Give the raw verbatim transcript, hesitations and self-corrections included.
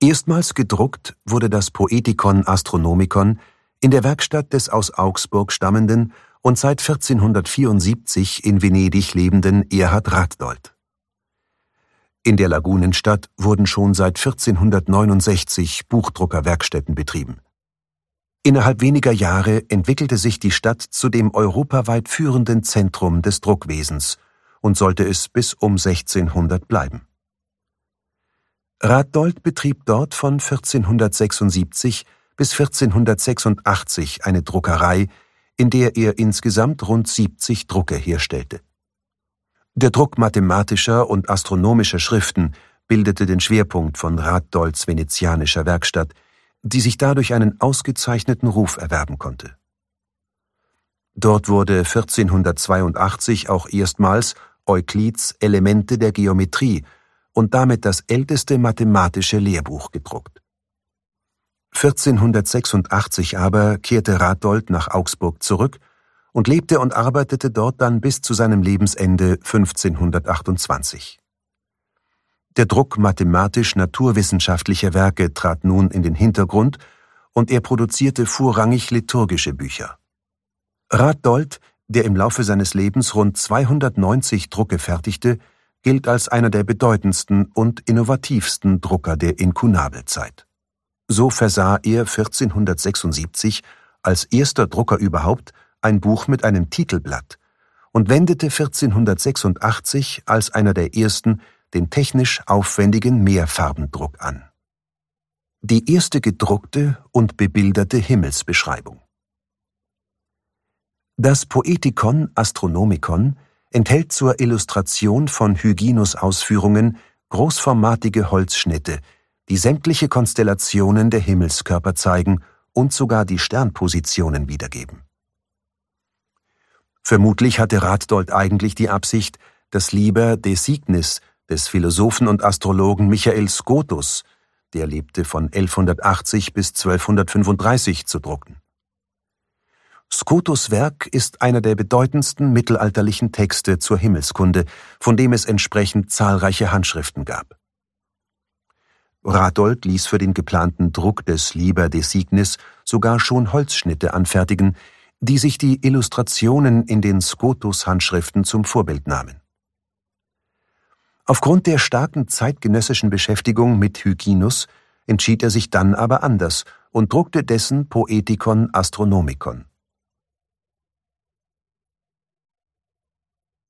Erstmals gedruckt wurde das Poetikon Astronomikon in der Werkstatt des aus Augsburg stammenden und seit vierzehnhundertvierundsiebzig in Venedig lebenden Erhard Ratdolt. In der Lagunenstadt wurden schon seit vierzehnhundertneunundsechzig Buchdruckerwerkstätten betrieben. Innerhalb weniger Jahre entwickelte sich die Stadt zu dem europaweit führenden Zentrum des Druckwesens und sollte es bis um sechzehnhundert bleiben. Ratdolt betrieb dort von vierzehnhundertsechsundsiebzig bis vierzehnhundertsechsundachtzig eine Druckerei, in der er insgesamt rund siebzig Drucke herstellte. Der Druck mathematischer und astronomischer Schriften bildete den Schwerpunkt von Ratdolts venezianischer Werkstatt, die sich dadurch einen ausgezeichneten Ruf erwerben konnte. Dort wurde vierzehnhundertzweiundachtzig auch erstmals Euklids Elemente der Geometrie und damit das älteste mathematische Lehrbuch gedruckt. vierzehnhundertsechsundachtzig aber kehrte Ratdolt nach Augsburg zurück und lebte und arbeitete dort dann bis zu seinem Lebensende fünfzehnhundertachtundzwanzig. Der Druck mathematisch-naturwissenschaftlicher Werke trat nun in den Hintergrund und er produzierte vorrangig liturgische Bücher. Ratdolt, der im Laufe seines Lebens rund zweihundertneunzig Drucke fertigte, gilt als einer der bedeutendsten und innovativsten Drucker der Inkunabelzeit. So versah er vierzehnhundertsechsundsiebzig als erster Drucker überhaupt ein Buch mit einem Titelblatt und wendete vierzehnhundertsechsundachtzig als einer der ersten den technisch aufwendigen Mehrfarbendruck an. Die erste gedruckte und bebilderte Himmelsbeschreibung. Das Poetikon Astronomikon enthält zur Illustration von Hyginus' Ausführungen großformatige Holzschnitte, die sämtliche Konstellationen der Himmelskörper zeigen und sogar die Sternpositionen wiedergeben. Vermutlich hatte Ratdolt eigentlich die Absicht, das Liber de Signis des Philosophen und Astrologen Michael Scotus, der lebte von elfhundertachtzig bis zwölfhundertfünfunddreißig, zu drucken. Scotus' Werk ist einer der bedeutendsten mittelalterlichen Texte zur Himmelskunde, von dem es entsprechend zahlreiche Handschriften gab. Ratdolt ließ für den geplanten Druck des Liber de Signis sogar schon Holzschnitte anfertigen, die sich die Illustrationen in den Scotus-Handschriften zum Vorbild nahmen. Aufgrund der starken zeitgenössischen Beschäftigung mit Hyginus entschied er sich dann aber anders und druckte dessen Poetikon Astronomikon.